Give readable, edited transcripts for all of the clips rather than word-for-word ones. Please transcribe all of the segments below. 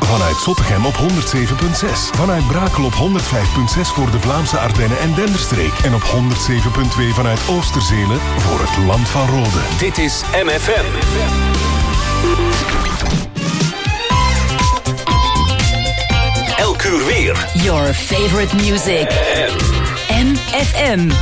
Vanuit Zottegem op 107.6. Vanuit Brakel op 105.6 voor de Vlaamse Ardennen en Denderstreek. En op 107.2 vanuit Oosterzele voor het Land van Rode. Dit is MFM. Elk uur weer. Your favorite music. MFM.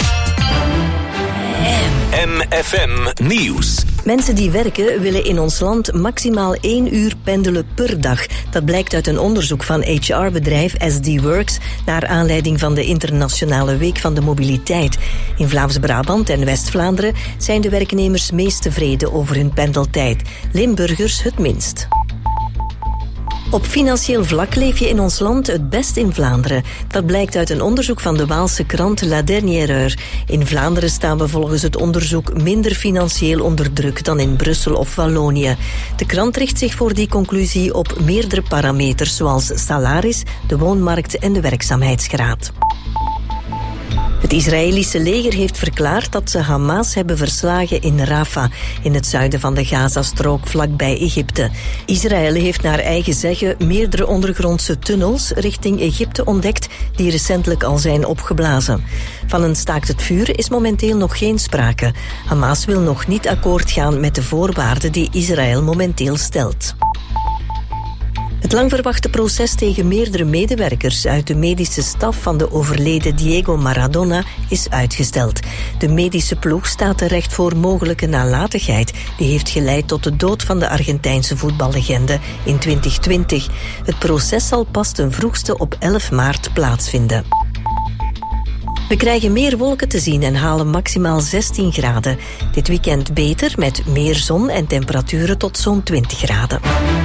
MFM Nieuws. Mensen die werken willen in ons land maximaal 1 uur pendelen per dag. Dat blijkt uit een onderzoek van HR-bedrijf SD Works naar aanleiding van de Internationale Week van de Mobiliteit. In Vlaams-Brabant en West-Vlaanderen zijn de werknemers meest tevreden over hun pendeltijd. Limburgers het minst. Op financieel vlak leef je in ons land het best in Vlaanderen. Dat blijkt uit een onderzoek van de Waalse krant La Dernière Heure. In Vlaanderen staan we volgens het onderzoek minder financieel onder druk dan in Brussel of Wallonië. De krant richt zich voor die conclusie op meerdere parameters zoals salaris, de woonmarkt en de werkzaamheidsgraad. Het Israëlische leger heeft verklaard dat ze Hamas hebben verslagen in Rafah, in het zuiden van de Gazastrook vlakbij Egypte. Israël heeft naar eigen zeggen meerdere ondergrondse tunnels richting Egypte ontdekt die recentelijk al zijn opgeblazen. Van een staakt het vuur is momenteel nog geen sprake. Hamas wil nog niet akkoord gaan met de voorwaarden die Israël momenteel stelt. Het lang verwachte proces tegen meerdere medewerkers uit de medische staf van de overleden Diego Maradona is uitgesteld. De medische ploeg staat terecht voor mogelijke nalatigheid die heeft geleid tot de dood van de Argentijnse voetballegende in 2020. Het proces zal pas ten vroegste op 11 maart plaatsvinden. We krijgen meer wolken te zien en halen maximaal 16 graden. Dit weekend beter met meer zon en temperaturen tot zo'n 20 graden.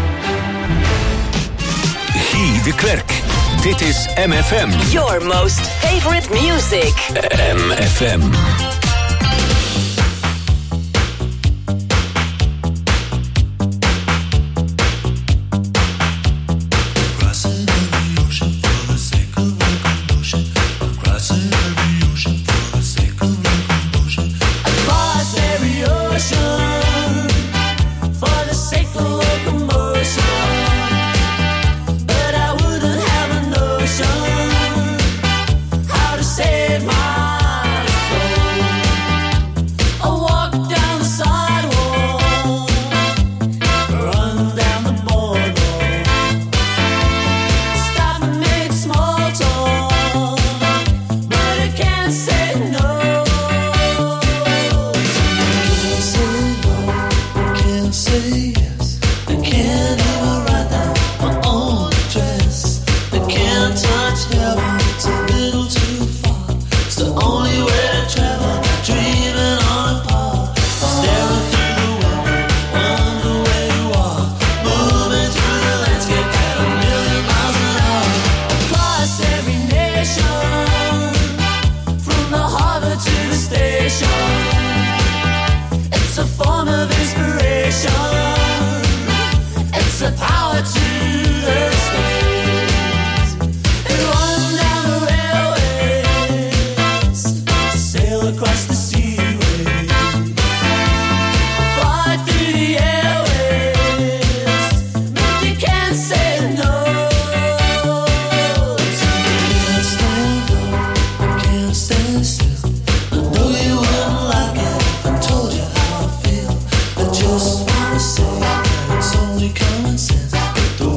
Guy de Klerk. Dit is MFM. Your most favorite music. MFM. Just wanna say it's only common sense.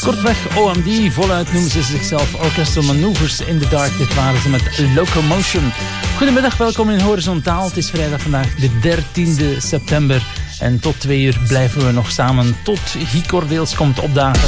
Kortweg OMD, voluit noemen ze zichzelf Orchestral Maneuvers in the Dark. Dit waren ze met Locomotion. Goedemiddag, welkom in Horizontaal. Het is vrijdag vandaag de 13e september. En tot 2 uur blijven we nog samen tot Guy Cordeels komt opdagen.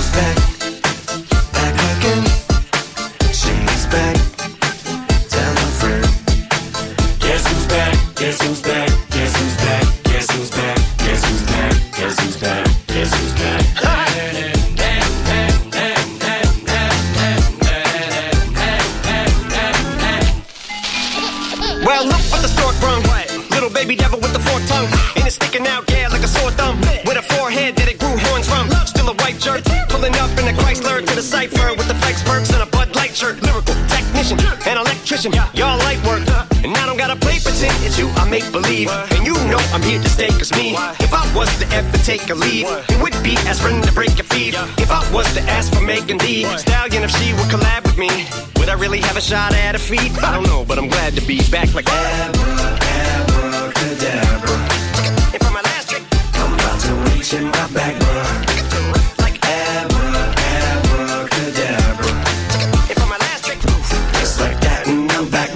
Baby devil with the forked tongue, and it's sticking out, yeah, like a sore thumb. With a forehead that it grew horns from. Still a white shirt, pulling up in a Chrysler to the cipher with the flex perks and a Bud Light shirt. Lyrical technician, an electrician, y'all light work. And I don't gotta play pretend, it's you I make believe. And you know I'm here to stay, cause me, if I was to ever take a leave, it would be aspirin to break your feet. If I was to ask for Megan Thee Stallion, if she would collab with me, would I really have a shot at a feat? I don't know, but I'm glad to be back like Abracadabra. And for my last trick, I'm about to reach in my back, like abracadabra. And for my last trick, just like that, and I'm back,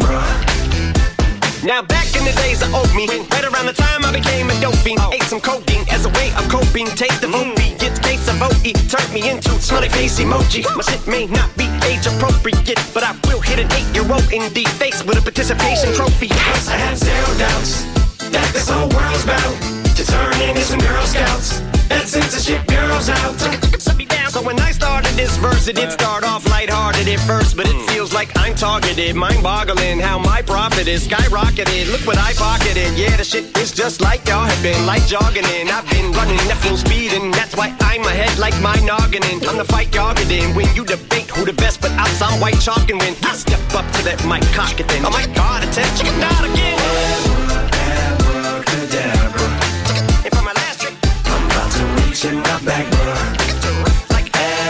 Now back in the days of old me, right around the time I became a dope fiend, ate some codeine as a way of coping. Take the movie, get case of OE, turned me into smiley face emoji. My shit may not be age appropriate, but I will hit an 8-year-old in the face with a participation trophy. Yes, I have zero doubts that this whole world's bound to turn into some Girl Scouts and censorship girls out. So when I started this verse, it did start off lighthearted at first, but it feels like I'm targeted. Mind-boggling how my profit is skyrocketed. Look what I pocketed. Yeah, the shit is just like y'all have been, like jogging in. I've been running at full speed, and that's why I'm ahead like my noggin. I'm the fight y'all get in. When you debate who the best, but out some white chalk and win. I step up to that mic, cock it then. Oh my God, attention, not again. Abracadabra. And for my last trick, I'm about to reach in my back, like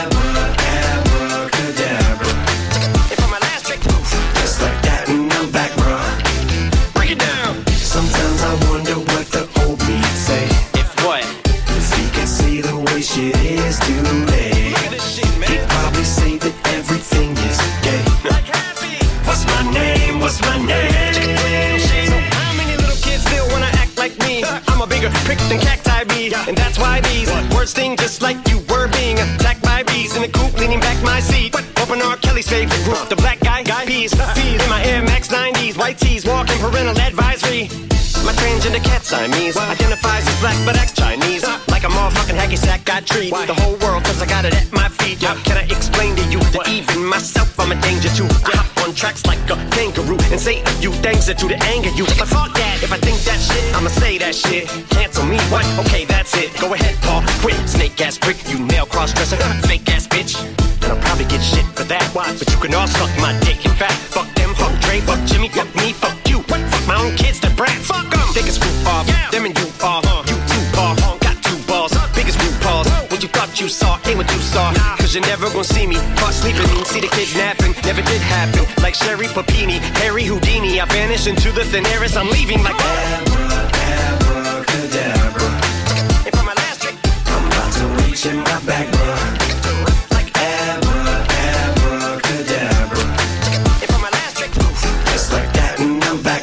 abracadabra. And for my last trick, just like that, and I'm back, Break it down. Sometimes I wonder what the old me say. If what? If he could see the way shit is today, look at this shit, man. He'd probably say that everything is gay. Like happy. What's my name? What's my name? So how many little kids still wanna act like me? I'm a bigger prick than cacti bee, and that's why these words sting just like you were being attacked by bees in the coop, leaning back my seat. Open R. Kelly's favorite group, the black guy peas. In my Air Max 90s, white tees, walking parental advisory. My transgender cat Siamese identifies as black but acts Chinese. Like a motherfucking hacky sack, got treat the whole world cause I got it at my feet. Can I explain to you that even myself I'm a danger to? I hop on tracks like a kangaroo and say a few things that to the anger you. But fuck that, if I think that shit, I'ma say that shit. Cancel me, what? Okay, that's it. Go ahead, Paul, quit. Snake ass prick, you nail cross-dresser, fake ass bitch. And I'll probably get shit for that. But you can all suck my dick. In fact, fuck them, fuck Dre, fuck Jimmy, fuck me, fuck you. Fuck my own kids, the brat. Fuck them. Take a screw off. Them and you are. You too are. Got two balls. Biggest root balls. What you thought you saw ain't what you saw. Cause you're never gonna see me caught sleeping. See the kidnapping. Never did happen. Like Sherry Papini, Harry Houdini. I vanish into the thin air as I'm leaving like abracadabra. And for my last trick, I'm about to reach in my back, like abracadabra. And for my last trick, just like that, and I'm back,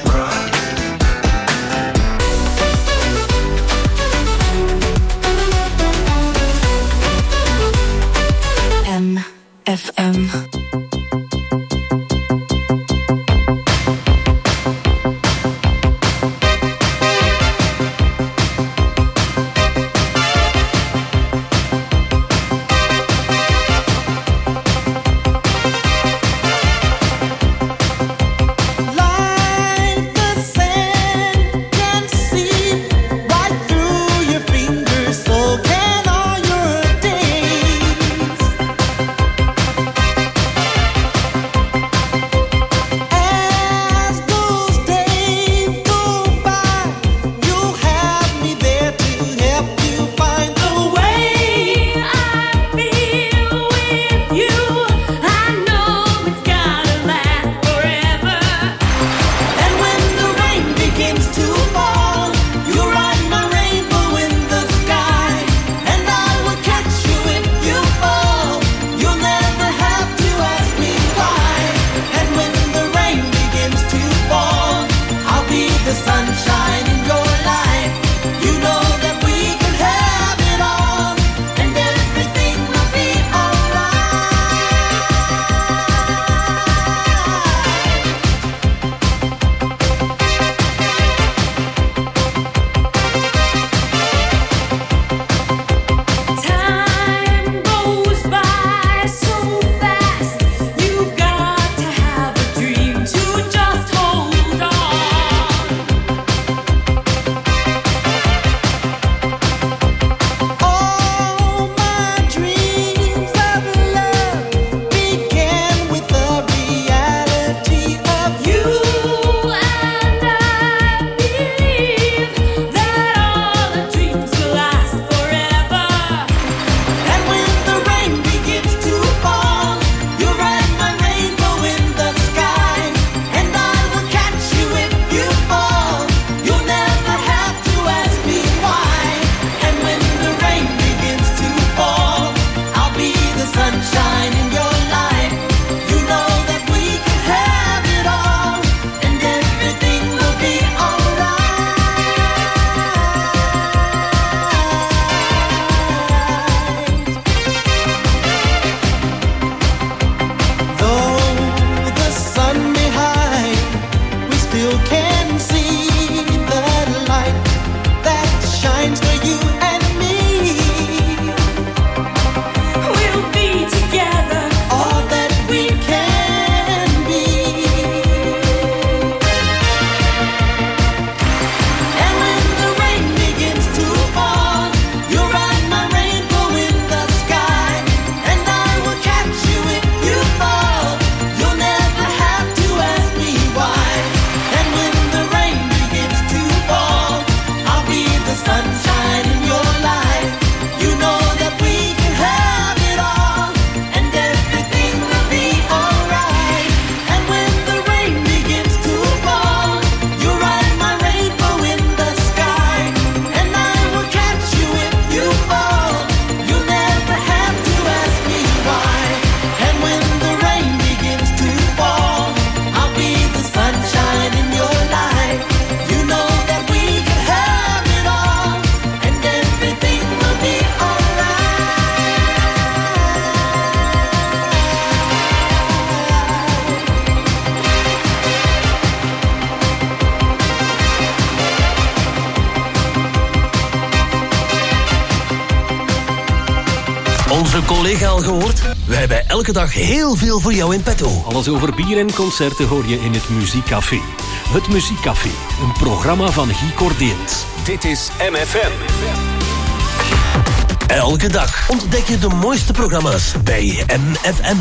FM. collega al gehoord? Wij hebben elke dag heel veel voor jou in petto. Alles over bier en concerten hoor je in het Muziekcafé. Het Muziekcafé, een programma van Guy Cordeens. Dit is MFM. Elke dag ontdek je de mooiste programma's bij MFM.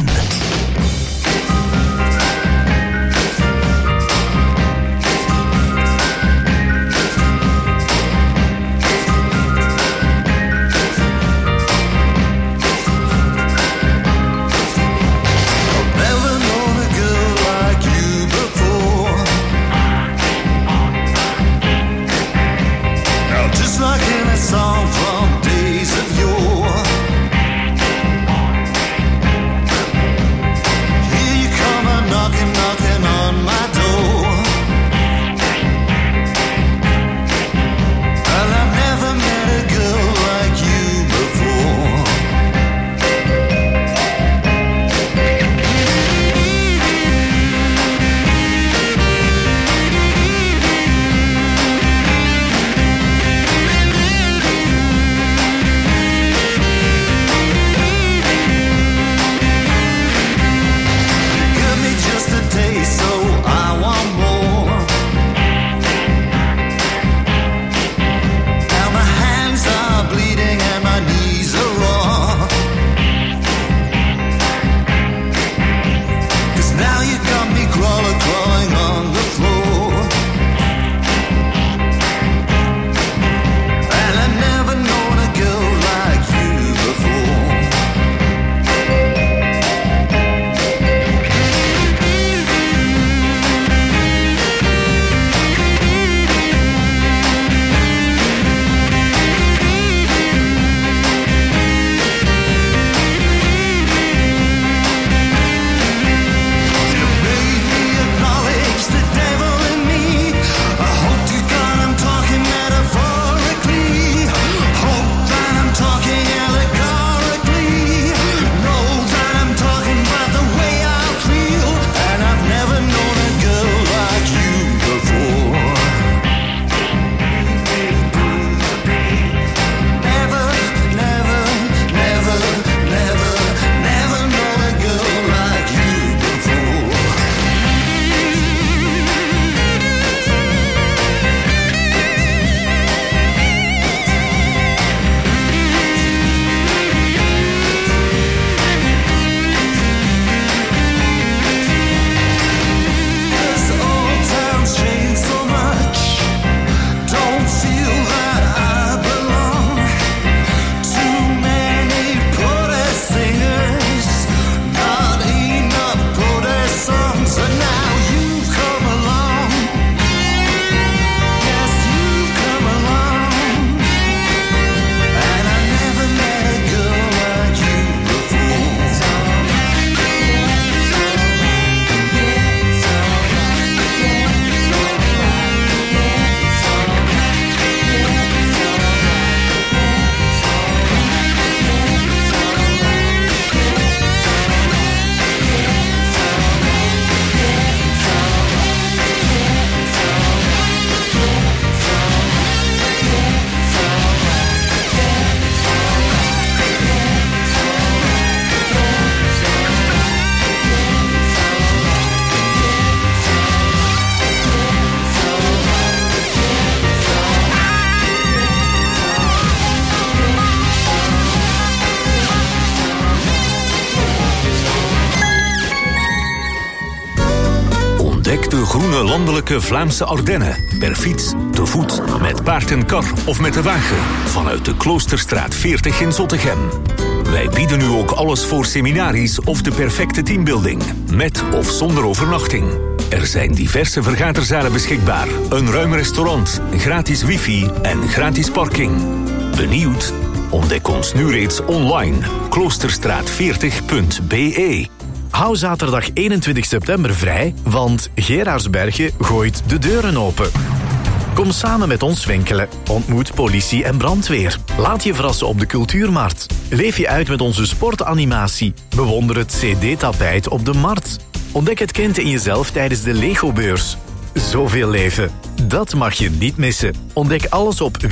Ontdek de groene landelijke Vlaamse Ardennen. Per fiets, te voet, met paard en kar of met de wagen. Vanuit de Kloosterstraat 40 in Zottegem. Wij bieden nu ook alles voor seminaries of de perfecte teambuilding. Met of zonder overnachting. Er zijn diverse vergaderzalen beschikbaar. Een ruim restaurant, gratis wifi en gratis parking. Benieuwd? Ontdek ons nu reeds online. Kloosterstraat40.be. Hou zaterdag 21 september vrij, want Geraardsbergen gooit de deuren open. Kom samen met ons winkelen. Ontmoet politie en brandweer. Laat je verrassen op de Cultuurmarkt. Leef je uit met onze sportanimatie. Bewonder het CD-tapijt op de markt. Ontdek het kind in jezelf tijdens de Lego-beurs. Zoveel leven. Dat mag je niet missen. Ontdek alles op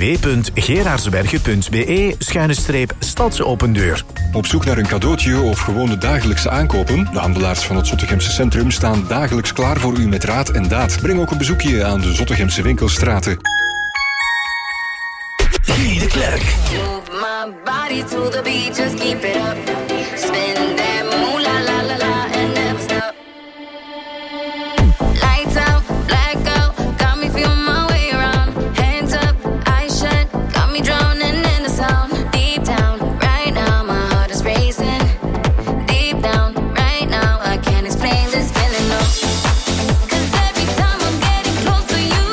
www.gerardsbergen.be/stadsopen-deur. Op zoek naar een cadeautje of gewoon de dagelijkse aankopen? De handelaars van het Zottegemse Centrum staan dagelijks klaar voor u met raad en daad. Breng ook een bezoekje aan de Zottegemse winkelstraten. Guy de Klerk. Move my body to the beat, just keep it up. Spin that moolah la la la and never stop. Lights out, blackout, got me feeling my way around. Hands up, eyes shut, got me drowning in the sound. Deep down, right now, my heart is racing. Deep down, right now, I can't explain this feeling, no. Cause every time I'm getting close to you,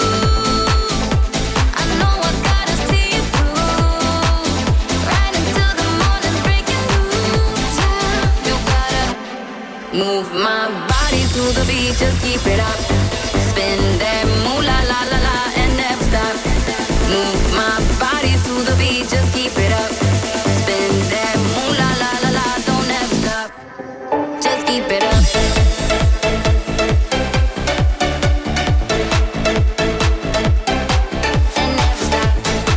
I know I gotta see it through. Right until the morning's breaking loose, yeah. You gotta move my body to the beat, just keep it up. Spin that moolah la la la and never stop. Move my body to the beat, just keep it up. Spin that moolah la la la, don't ever stop. Just keep it up. And never stop.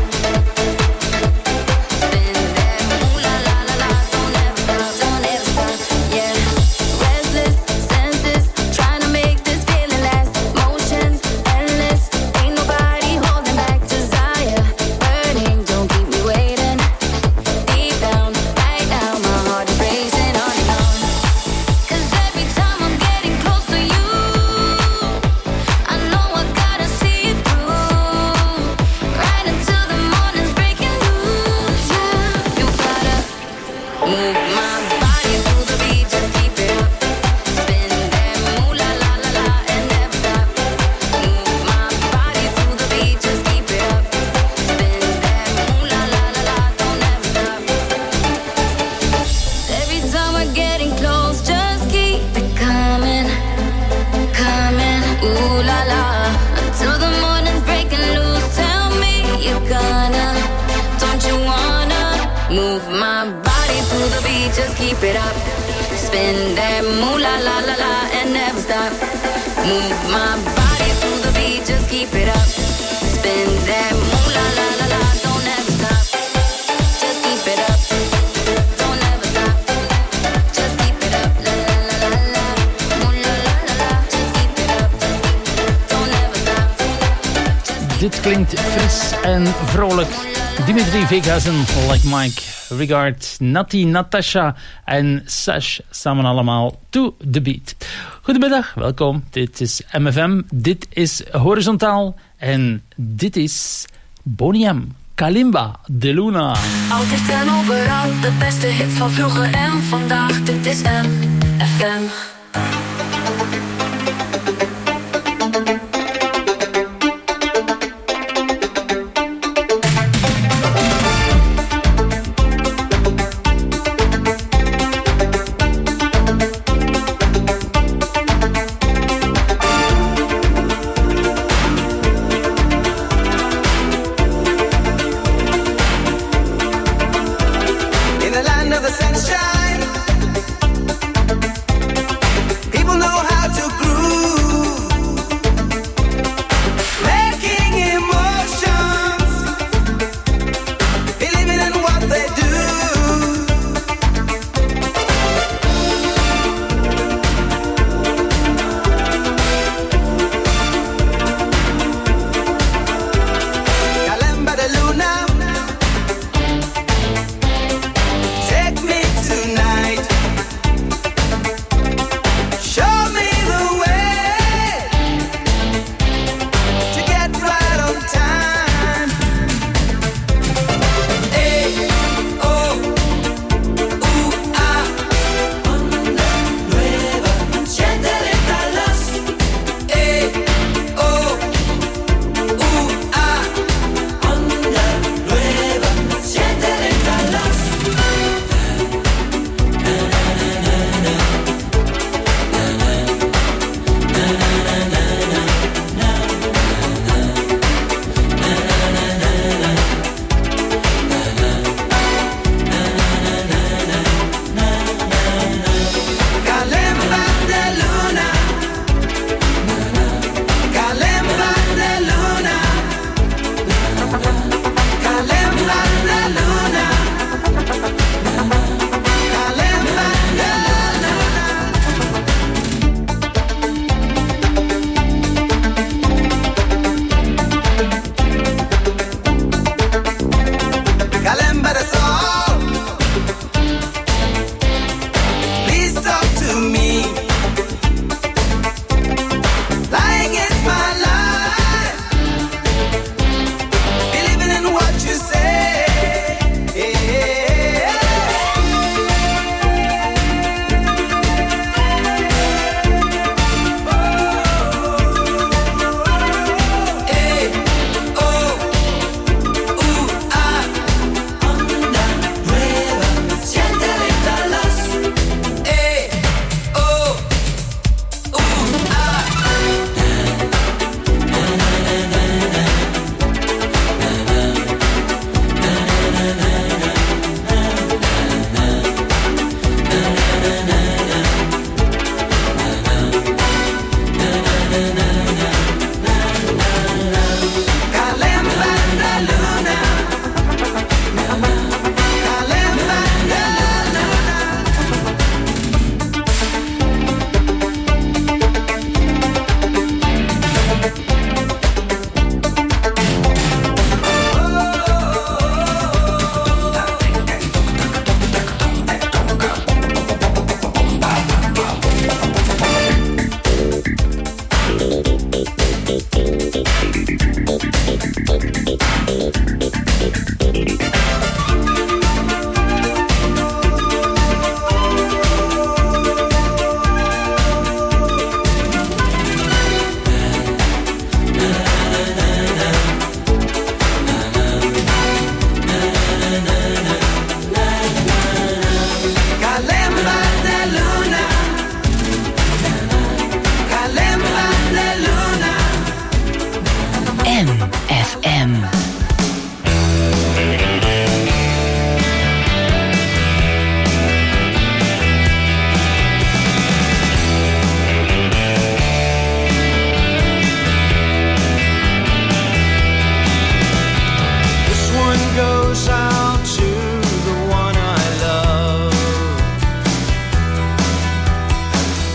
Spin that moolah la la la, don't ever stop, don't ever stop. Yeah. Restless senses, trying to make this feeling last. Motions endless, ain't nobody holding back. Desire burning, don't keep me waiting. Deep down, right now, my heart is racing on and on. Cause every time I'm getting close to you, I know I gotta see it through. Right until the morning's breaking loose, yeah. You gotta move my body to the beat, just keep it up. Spin that moolah la la la and never stop. Move my body to the beat, just keep it up. Spin that moolah la la la, don't ever stop. Every time we're getting close, just keep it coming, coming. Ooh la la, until the morning's breaking loose. Tell me you're gonna, don't you wanna move my body to the beat, just keep it up. Spin that moolah la la la and never stop. Move my body to the beat, just keep it up. Spin that moolah la la la, don't ever stop. Just keep it up. Don't ever stop. Just keep it up. La la la la la. Moolah la la la. Just keep it up. Don't ever stop. Dit klinkt fris en vrolijk. Dimitri Vegas en Like Mike. Regard, Natti, Natasha en Sash samen allemaal to the beat. Goedemiddag, welkom. Dit is MFM, dit is Horizontaal en dit is Boney M. Kalimba de Luna. Altijd en overal, de beste hits van vroeger en vandaag. Dit is MFM. In the land of the sunshine,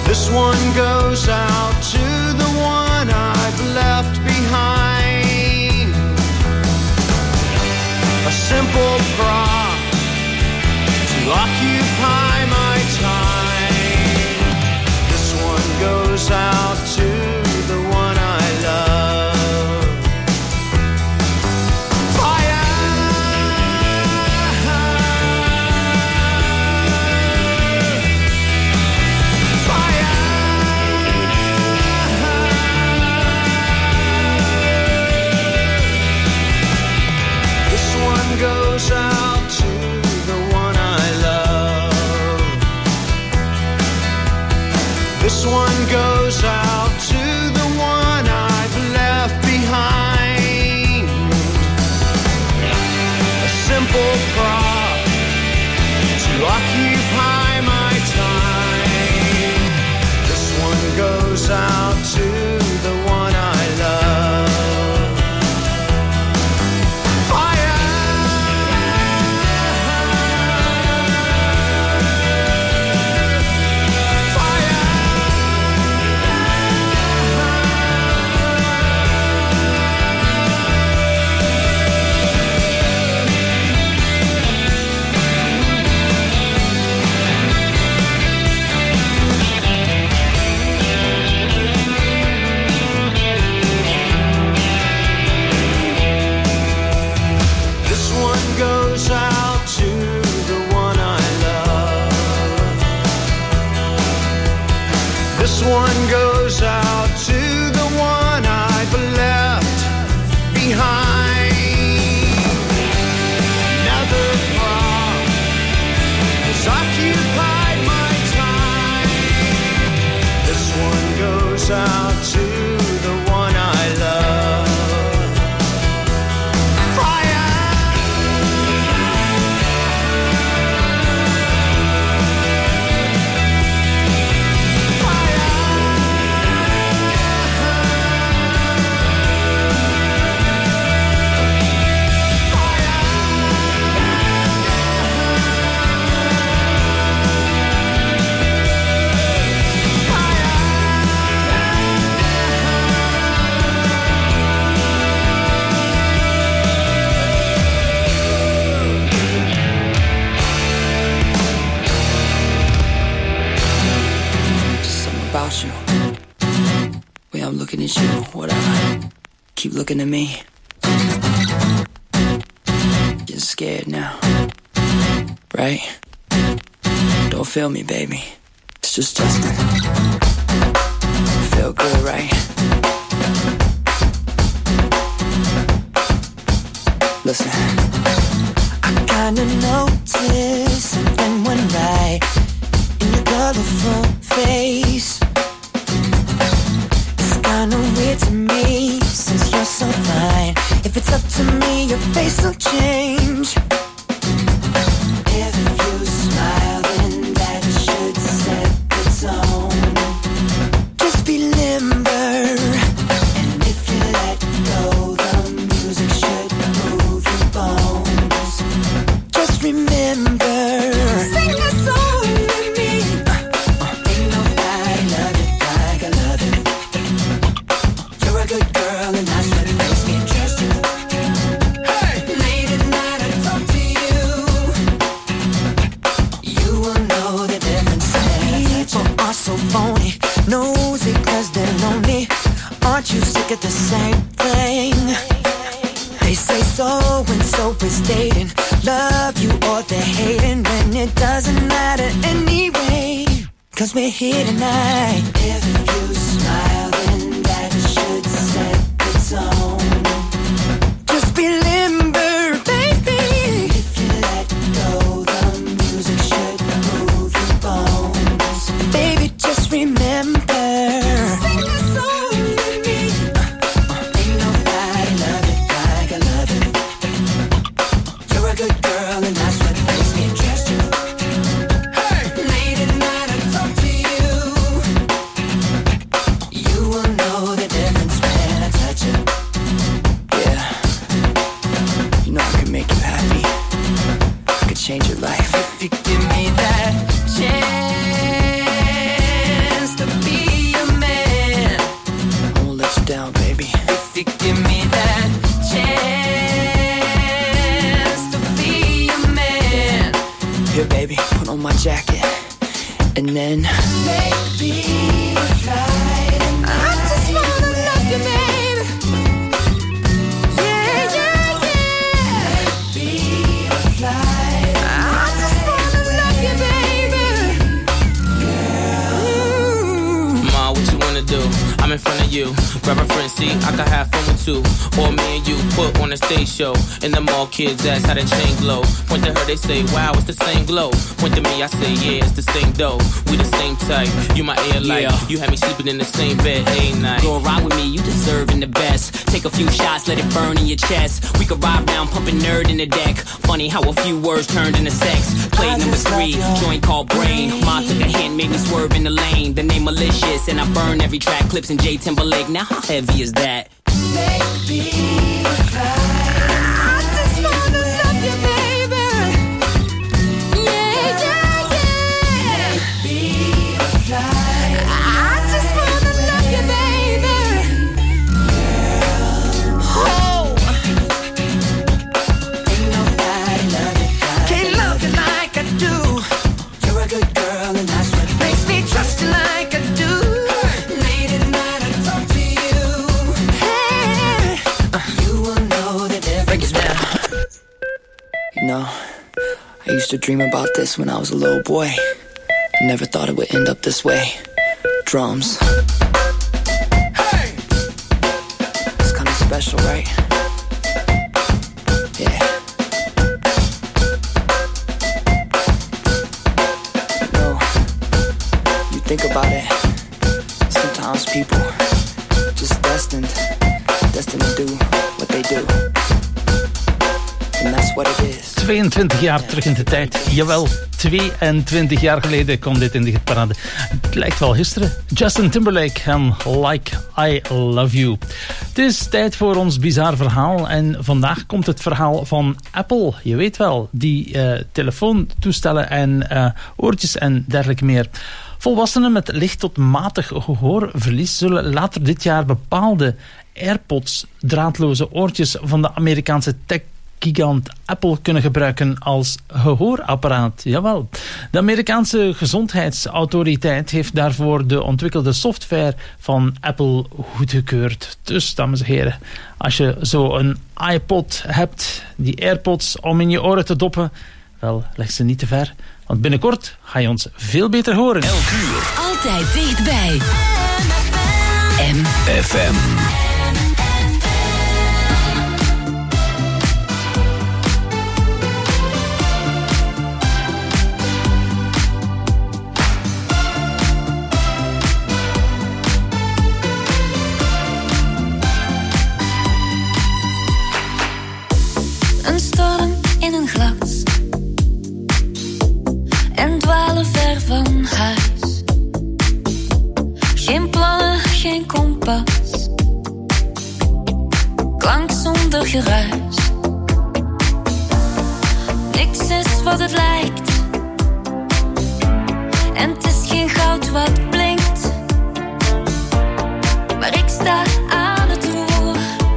This one goes out to the one I've left behind. A simple prop to occupy my time. This one goes out to the one I love. Fire! Fire! This one goes out to the one I love. This one goes out to the one I've left behind. A simple prop to occupy my time. This one goes out to the one I love. Fire! This one goes out to the one I love. This one goes out to the one I've left behind. Another prop has occupied my time. This one goes out to the one I love. Fire! Just something about you. Way I'm looking at you, whatever. Keep looking at me. You're scared now, right? Don't feel me, baby. It's just Justin. Feel good, right? Listen. I kinda noticed something went right in your colorful face. It's kinda weird to me since you're so fine. If it's up to me, your face will change. If you smile, then that should set the tone. Just be limber, and if you let go, the music should move your bones. Just remember, sing a song with me. Ain't nobody love it like I love it. You're a good girl, and that's what makes me trust you. Hey, late at night I talk to you. You will know the difference. People are so phony, nosy 'cause they're lonely. Aren't you sick of the same thing? They say so and so is dating, love you or they're hating, when it doesn't matter anyway, 'cause we're here tonight. If you smile, then that should set the tone. Just be limber, baby. If you let go, the music should move your bones. Baby, just remember, sing a song with me. Ain't nobody love it like I love it. You're a good girl, and that's what makes me trust you. Hey, late at night I talk to you. And then maybe we'll fly tonight. I just wanna love you, baby. Yeah, yeah, yeah. Maybe we'll fly tonight. I just wanna love you, baby. Girl. Ma, what you wanna do? I'm in front of you. Grab a friend, see, I can have fun with two. Or me and you put on a stage show. In the mall, kids ask how the chain glow. Point to her, they say, wow, it's the same glow. Point to me, I say, yeah, it's the same dough. We the same type, you my air light. Yeah. You had me sleeping in the same bed, ain't night. Go ride with me, you deserving the best. Take a few shots, let it burn in your chest. We could ride round, pumping nerd in the deck. Funny how a few words turned into sex. Play number 3, joint called Brain. Ma took a hand, made me swerve in the lane. The name malicious, and I burn every track. Clips in J Timberlake, now how heavy is that? Maybe we'll fly. I just wanna love you, baby. Yeah, yeah, yeah. Maybe we'll fly. I just wanna love you, baby. Oh. Ain't nobody love you like can't love you like I do. You're a good girl and that's what makes me trust you like I do. Late at night I talk to you. Hey, you will know the difference now. You know, I used to dream about this when I was a little boy. I never thought it would end up this way. Drums. Hey! It's kinda special, right? Yeah. You know, you think about it, sometimes people just destined to do what they do. And that's what it is. 22 jaar terug in de tijd. Jawel, 22 jaar geleden kwam dit in de hitparade. Het lijkt wel gisteren. Justin Timberlake en Like I Love You. Het is tijd voor ons bizar verhaal. En vandaag komt het verhaal van Apple. Je weet wel, die telefoontoestellen en oortjes en dergelijke meer. Volwassenen met licht tot matig gehoorverlies zullen later dit jaar bepaalde AirPods, draadloze oortjes van de Amerikaanse tech-gigant Apple kunnen gebruiken als gehoorapparaat. Jawel. De Amerikaanse gezondheidsautoriteit heeft daarvoor de ontwikkelde software van Apple goedgekeurd. Dus, dames en heren, als je zo een iPod hebt, die AirPods om in je oren te doppen, wel, leg ze niet te ver. Want binnenkort ga je ons veel beter horen. Elk uur. Altijd dichtbij. MFM. Een storm in een glas en dwalen ver van huis. Geen plannen, geen kompas, klank zonder geruis. Niks is wat het lijkt en het is geen goud wat blinkt. Maar ik sta aan het roer.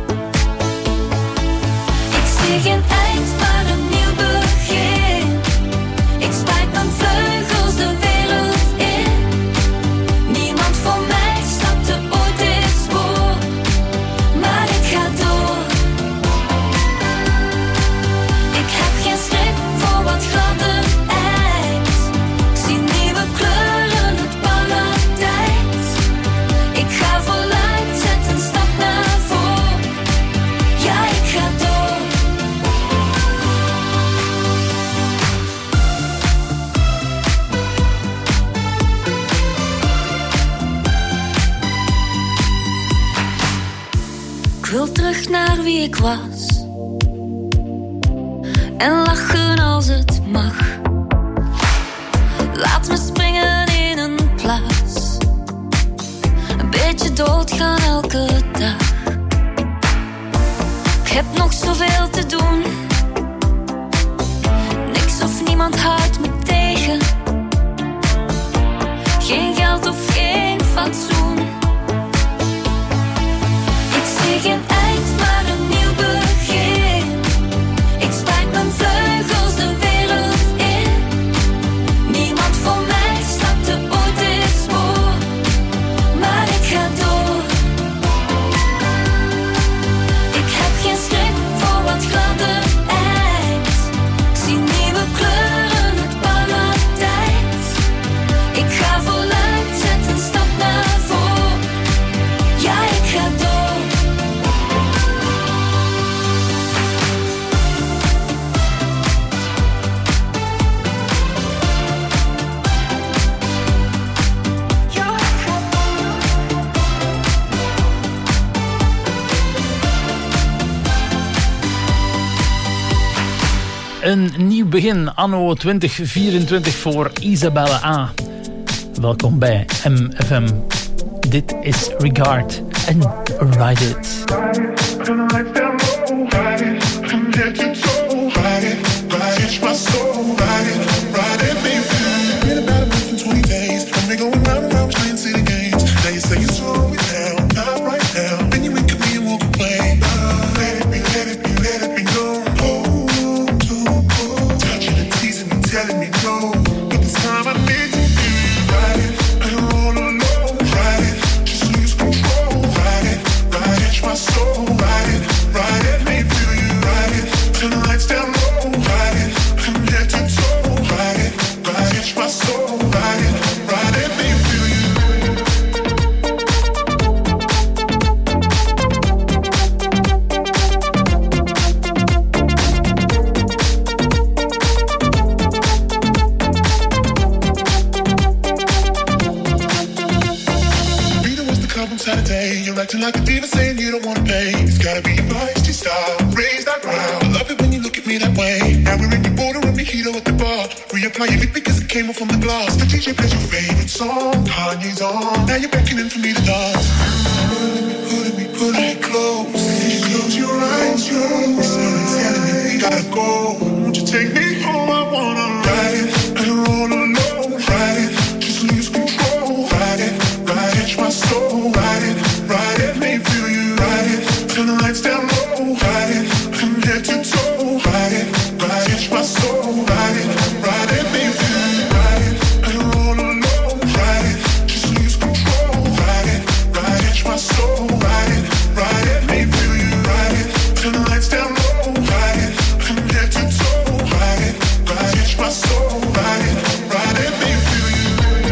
Ik zie geen eind, maar een nieuw begin. Ik spuit mijn vleugels de wereld in. Niemand voor mij snapte ooit dit spoor, maar ik ga door. Ik heb geen schrik voor wat gladder ijs. Ik zie nieuwe kleuren, het paradijs. Ik ga voluit, zet een stap naar voren. Ja, ik ga door. Ik wil terug naar wie ik was en lachen als het mag. Laat me springen in een plas, een beetje doodgaan elke dag. Ik heb nog zoveel te doen, niks of niemand houdt me tegen. Geen geld of geen fatsoen. Ik zie geen eind, maar een nieuw begin. Ik spuit mijn vleugels de wereld in. Niemand voor mij snapt Een nieuw begin, anno 2024 voor Isabelle A. Welkom bij MFM. Dit is Regard en Ride It. Like a diva saying you don't wanna pay. It's gotta be feisty style. Raise that ground. I love it when you look at me that way. Now we're in your border and mojito at the bar. Reapply your lip because it came off from the glass. The DJ plays your favorite song. Kanye's on. Now you're beckoning for me to dance. Put me close. Close your eyes, someone's telling me we gotta go. Won't you take me home? I wanna ride it. I don't roll alone. Ride it. Just lose control. Ride it. Catch my soul. Ride it. Ride it, me feel you, ride it. Turn the lights down low, ride it. From head to toe, ride it. Catch my soul, ride it. Ride it, me feel you, ride it. I don't roll alone, ride it. Just lose control, ride it. Catch my soul, ride it. Ride it, me feel you, ride it. Turn the lights down low, ride it. From head to toe, ride it. Catch my soul, ride it. Ride it, me feel you.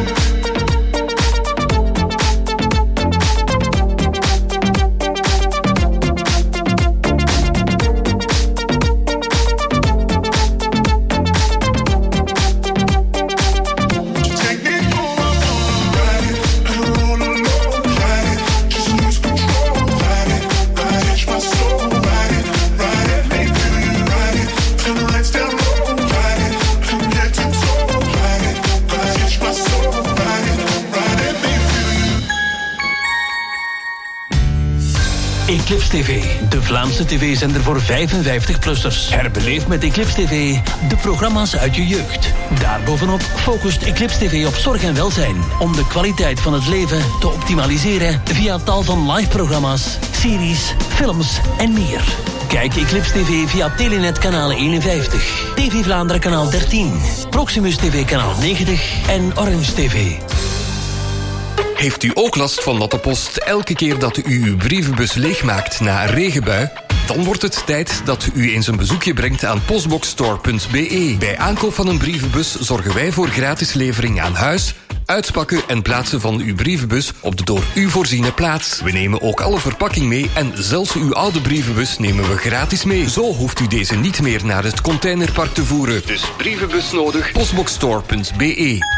Eclipse TV, de Vlaamse tv-zender voor 55-plussers. Herbeleef met Eclipse TV de programma's uit je jeugd. Daarbovenop focust Eclipse TV op zorg en welzijn, om de kwaliteit van het leven te optimaliseren via tal van live-programma's, series, films en meer. Kijk Eclipse TV via Telenet kanaal 51, TV Vlaanderen kanaal 13, Proximus TV kanaal 90 en Orange TV. Heeft u ook last van natte post elke keer dat u uw brievenbus leegmaakt na een regenbui? Dan wordt het tijd dat u eens een bezoekje brengt aan postboxstore.be. Bij aankoop van een brievenbus zorgen wij voor gratis levering aan huis, uitpakken en plaatsen van uw brievenbus op de door u voorziene plaats. We nemen ook alle verpakking mee en zelfs uw oude brievenbus nemen we gratis mee. Zo hoeft u deze niet meer naar het containerpark te voeren. Dus brievenbus nodig, postboxstore.be.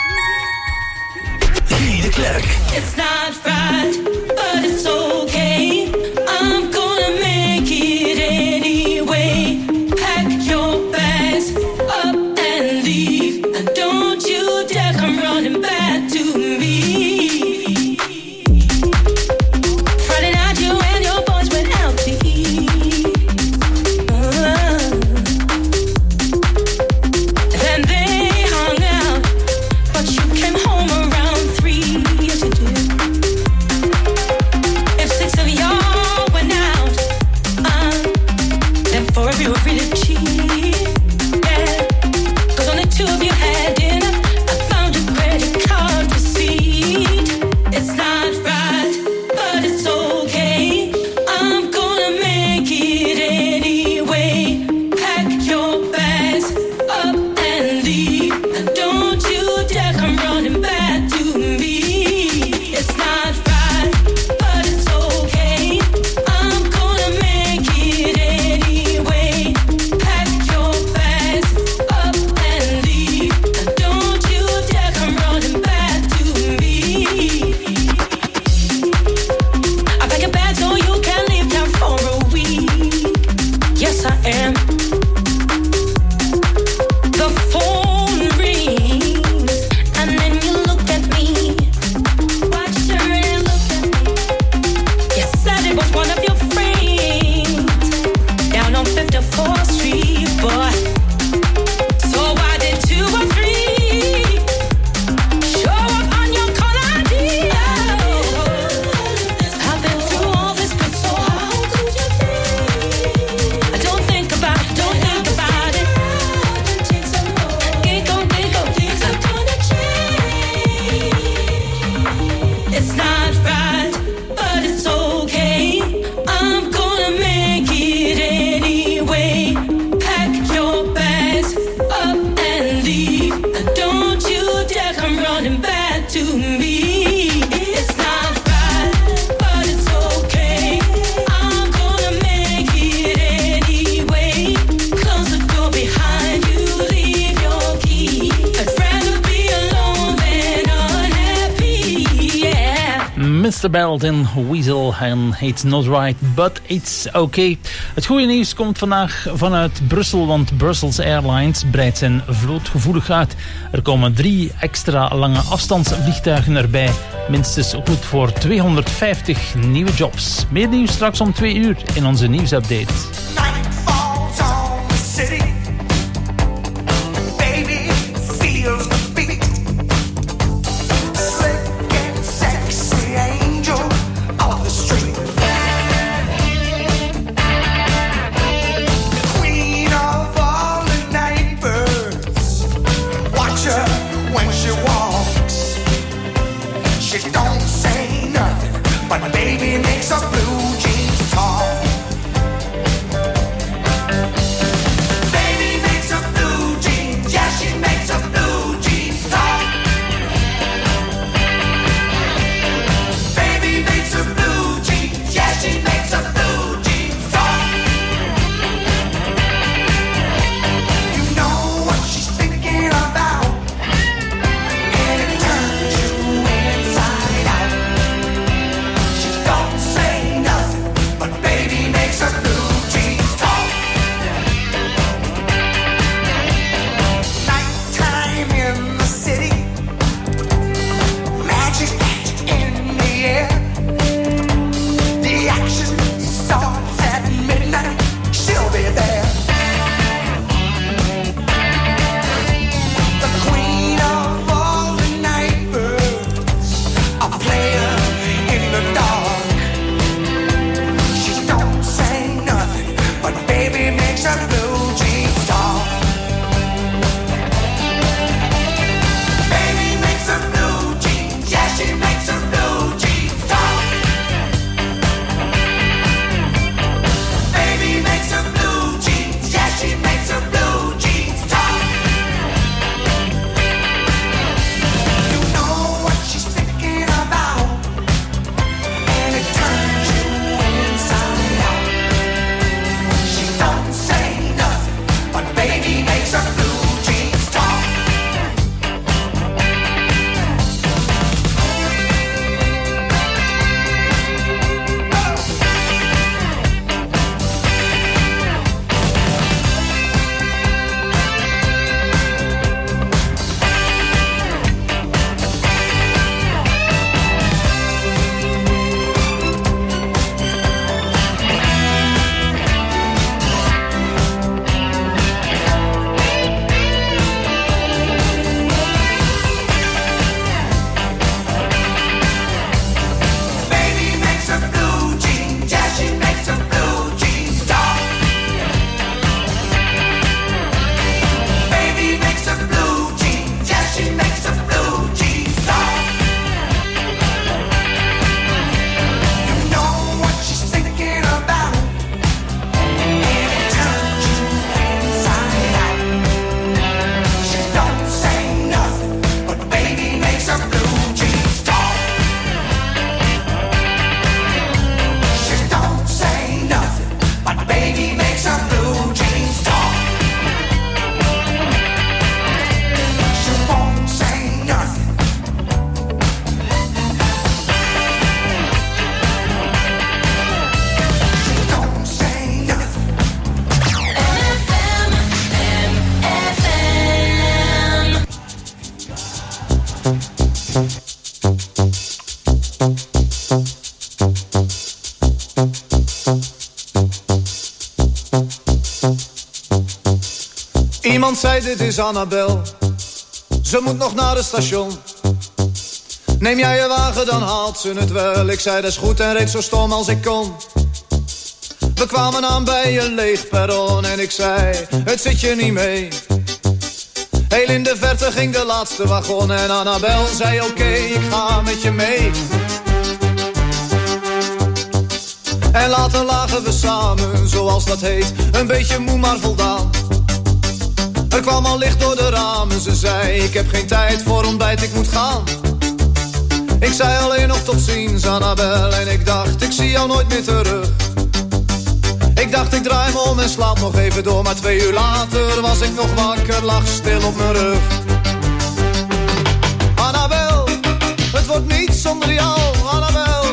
Guy de Klerk. It's not right, but it's okay. I'm gonna make it anyway. Pack your bags up and leave. And don't you dare come running back to me. Friday night you and your boys went out to eat. Then they hung out, but you came home around 3. Yes you did. Mr. Belt en Weasel en It's Not Right, but It's Okay. Het goede nieuws komt vandaag vanuit Brussel, want Brussels Airlines breidt zijn vloot gevoelig uit. Er komen 3 extra lange afstandsvliegtuigen erbij. Minstens goed voor 250 nieuwe jobs. Meer nieuws straks om 2 uur in onze nieuwsupdate. But baby makes a blue jeans talk. Baby makes a blue jeans, yeah, she makes a blue jeans talk. Baby makes a blue jeans, yeah, she makes a blue jeans talk. You know what she's thinking about, and it turns you inside out. Don't say nothing, but baby makes a blue jeans talk. Nighttime in the city, magic in the air. The action starts at midnight, she'll be there. The queen of all the night birds, a player in the dark. But baby makes a blue jeans talk. Baby makes a blue jeans, yeah, she makes a blue jeans talk. Baby makes a blue jeans, yeah, she makes a blue jeans talk. You know what she's thinking about, and it turns you inside out. Don't say nothing, but baby makes a blue jeans talk. Iemand zei dit is Annabel, ze moet nog naar het station. Neem jij je wagen, dan haalt ze het wel. Ik zei dat is goed en reed zo stom als ik kon. We kwamen aan bij een leeg perron en ik zei, het zit je niet mee. Heel in de verte ging de laatste wagon en Annabel zei oké, ik ga met je mee. En later lagen we samen, zoals dat heet, een beetje moe maar voldaan. Er kwam al licht door de ramen, ze zei, ik heb geen tijd voor ontbijt, ik moet gaan. Ik zei alleen nog tot ziens, Annabel, en ik dacht, ik zie jou nooit meer terug. Ik dacht, ik draai me om en slaap nog even door, maar 2 uur later was ik nog wakker, lag stil op mijn rug. Annabel, het wordt niet zonder jou, Annabel.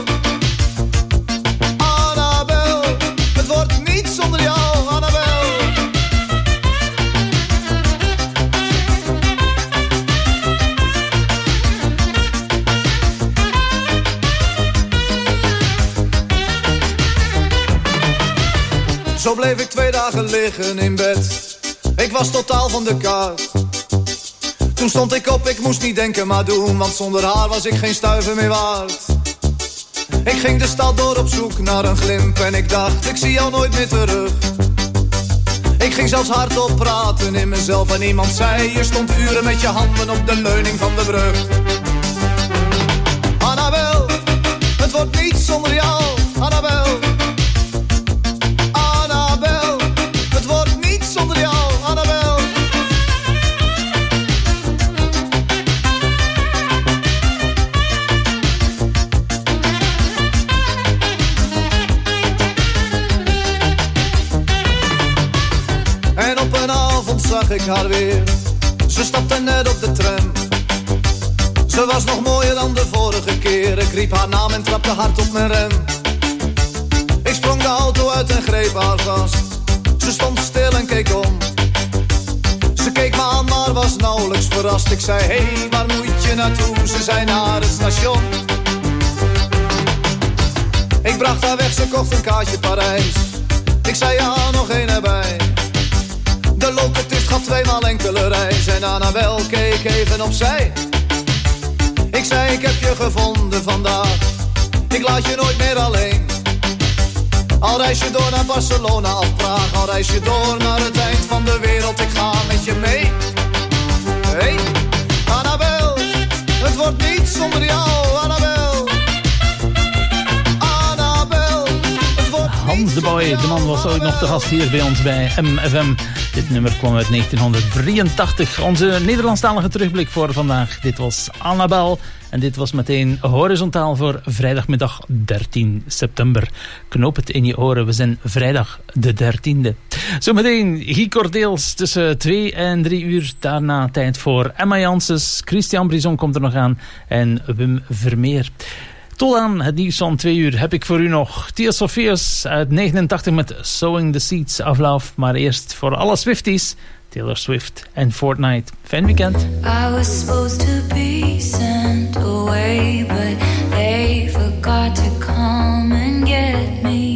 Zo bleef ik 2 dagen liggen in bed. Ik was totaal van de kaart. Toen stond ik op, ik moest niet denken maar doen, want zonder haar was ik geen stuiver meer waard. Ik ging de stad door op zoek naar een glimp en ik dacht, ik zie jou nooit meer terug. Ik ging zelfs hardop praten in mezelf en iemand zei, je stond uren met je handen op de leuning van de brug. Annabel, het wordt niet zonder jou, Annabel. Annabel, het wordt niet zonder jou, Annabel. En op een avond zag ik haar weer. Ze stapte net op de tram. Ze was nog mooier dan de vorige keer. Ik riep haar naam en trapte hard op mijn rem. Ik sprong de auto uit en greep haar vast. Ze stond stil en keek om. Ze keek me aan, maar was nauwelijks verrast. Ik zei, hey, waar moet je naartoe? Ze zei, naar het station. Ik bracht haar weg, ze kocht een kaartje Parijs. Ik zei, ja, nog één erbij. De locatist gaf 2 maal enkele reis. En Annabel keek even opzij. Ik zei, ik heb je gevonden vandaag. Ik laat je nooit meer alleen. Al reis je door naar Barcelona of Praag. Al reis je door naar het eind van de wereld. Ik ga met je mee. Hey, Annabel, het wordt niet zonder jou, Annabel. Annabel, het wordt Hans de Boy, de man was ooit nog te gast hier bij ons bij MFM. Dit nummer kwam uit 1983. Onze Nederlandstalige terugblik voor vandaag. Dit was Annabel. En dit was meteen horizontaal voor vrijdagmiddag 13 september. Knoop het in je oren, we zijn vrijdag de 13e. Zometeen Guy Cordeels tussen 2 en 3 uur. Daarna tijd voor Emma Janssens. Christian Brison komt er nog aan. En Wim Vermeer. Tot aan het nieuws van 2 uur heb ik voor u nog Tia Sophias uit 89 met Sowing the Seeds of Love. Maar eerst voor alle Swifties, Taylor Swift en Fortnite. Fijn weekend. I was supposed to be sent away, but they forgot to come and get me.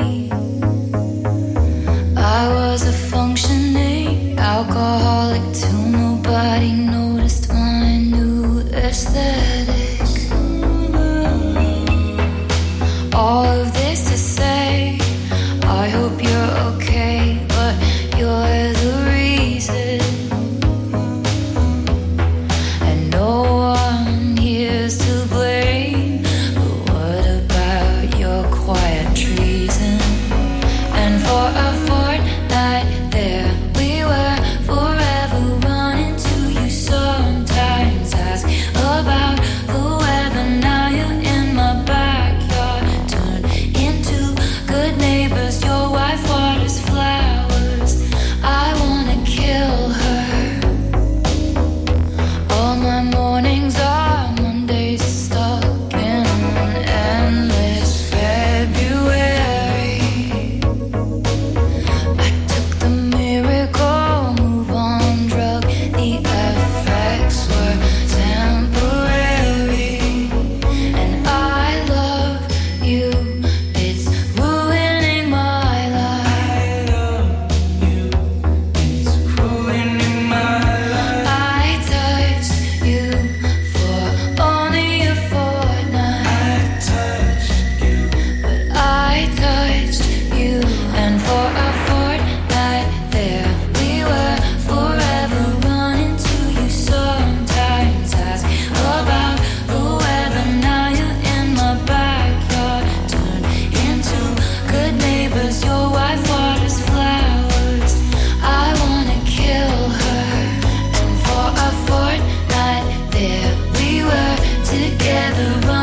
I was a functioning alcoholic till nobody noticed my new aesthetic. All of this to say, I hope you're okay, but you're the reason. And no one here's to blame, but what about your quiet treason? And for a fortnight there we were, forever running to you. Sometimes ask about the weather, now you're in my backyard. Turn into good neighbors, your wife waters flowers. I wanna kill her. All my mornings are Mondays, stuck in an endless February. I took the miracle move on drug, the effects were temporary. And I love you, it's ruining my life. It's ruining my life. I touched you for only a fortnight. But I touched you, and for a fortnight there we were, forever running to you. Sometimes ask about the weather, now you're in my backyard. Turn into good neighbors, your wife waters flowers. I wanna kill her. And for a fortnight there we were, together running